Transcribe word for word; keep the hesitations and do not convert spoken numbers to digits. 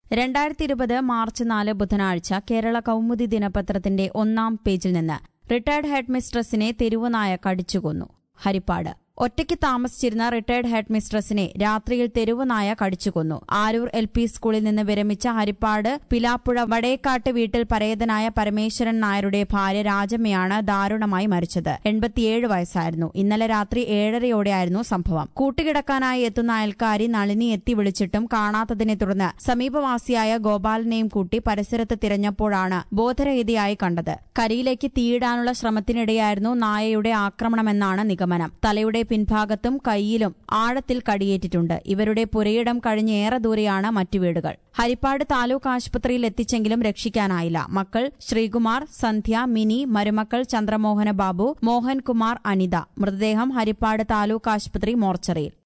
രണ്ടായിരത്തി ഇരുപത് മാർച്ച് നാല് ബുധനാഴ്ച കേരള കൗമുദി ദിനപത്രത്തിന്റെ ഒന്നാം പേജിൽ നിന്ന് റിട്ടയർഡ് ഹെഡ് മിസ്ട്രസിനെ തെരുവുനായ കടിച്ചുകൊന്നു. ഹരിപ്പാട് ഒറ്റയ്ക്ക് താമസിച്ചിരുന്ന റിട്ടയർഡ് ഹെഡ് മിസ്ട്രസിനെ രാത്രിയിൽ തെരുവുനായ കടിച്ചുകൊന്നു. ആരൂർ എൽ പി സ്കൂളിൽ നിന്ന് വിരമിച്ച ഹരിപ്പാട് പിലാപ്പുഴ വടേക്കാട്ട് വീട്ടിൽ പരേതനായ പരമേശ്വരൻ നായരുടെ ഭാര്യ രാജമ്മയാണ് ദാരുണമായി മരിച്ചത്. എൺപത്തിയേഴ് വയസ്സായിരുന്നു. ഇന്നലെ രാത്രി ഏഴരയോടെയായിരുന്നു സംഭവം. കൂട്ടുകിടക്കാനായി എത്തുന്ന അയൽക്കാരി നളിനി എത്തി വിളിച്ചിട്ടും കാണാത്തതിനെ തുടർന്ന് സമീപവാസിയായ ഗോപാലനെയും കൂട്ടി പരിസരത്ത് തിരഞ്ഞപ്പോഴാണ് ബോധരഹിതയായി കണ്ടത്. കരിയിലേക്ക് തീയിടാനുള്ള ശ്രമത്തിനിടെയായിരുന്നു നായയുടെ ആക്രമണമെന്നാണ് നിഗമനം. തലയുടെ പിൻഭാഗത്തും കൈയിലും ആഴത്തിൽ കടിയേറ്റിട്ടുണ്ട്. ഇവരുടെ പുരയിടം കഴിഞ്ഞ് ഏറെ ദൂരെയാണ് മറ്റു വീടുകൾ. ഹരിപ്പാട് താലൂക്ക് ആശുപത്രിയിൽ എത്തിച്ചെങ്കിലും രക്ഷിക്കാനായില്ല. മക്കൾ ശ്രീകുമാർ, സന്ധ്യ, മിനി, മരുമക്കൾ ചന്ദ്രമോഹന ബാബു, മോഹൻകുമാർ, അനിത. മൃതദേഹം ഹരിപ്പാട് താലൂക്ക് ആശുപത്രി മോർച്ചറിയിൽ.